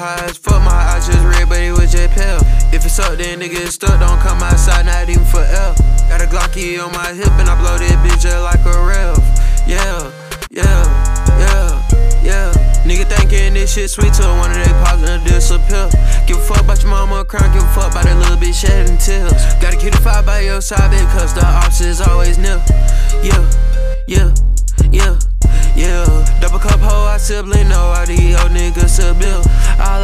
high as fuck, my eyes just red, but it was just pale. If it's up, then nigga it's stuck, don't come outside, not even for L. Got a Glocky on my hip and I blow that bitch just like a rev. Yeah, yeah, yeah, yeah. Nigga thinking this shit sweet till one of they pops and disappear. Give a fuck about your mama crying, give a fuck about that little bitch shedding tears. Gotta keep the fire by your side because the ops is always near. Yeah, yeah, yeah, yeah. Double cup hoe, I sibling, no, all these old niggas a bill.